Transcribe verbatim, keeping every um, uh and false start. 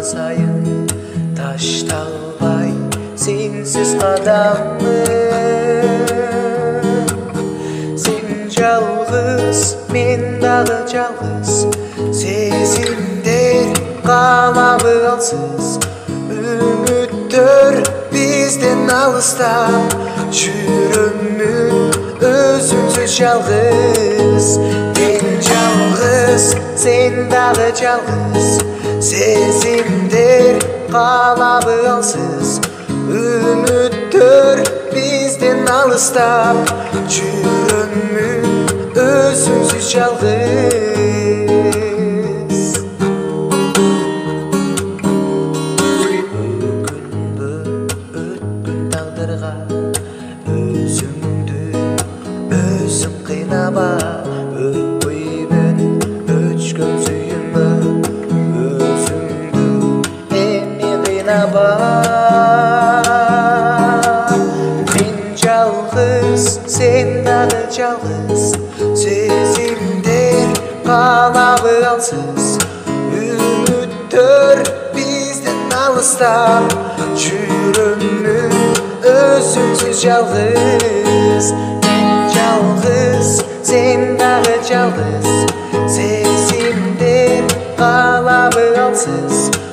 sayın taştalbay sensiz qadamım. Sen жалғыз, men дағы жалғыз, сезімдер қалабы алсыз, үміттер бізден алыстап, жүрімін өзіңсіз жалғыз. Мен жалғыз, sen дағы жалғыз, сезімдер қалабы алсыз, үміттер бізден алыстап, жүрімін өзіңсіз жалғыз. Өкінбі өткін тағдырға, өзіңді өзің қинаба, өтпеймін өшкін сүйімі, өзіңді эми қинаба. Мен жалғыз, sen дағы жалғыз, сезімдер қалабы алсыз, үміттер бізден алыстап, жүрімін өзіңсіз жалғыз. Мен жалғыз, sen дағы жалғыз, сезімдер қалабы алсыз,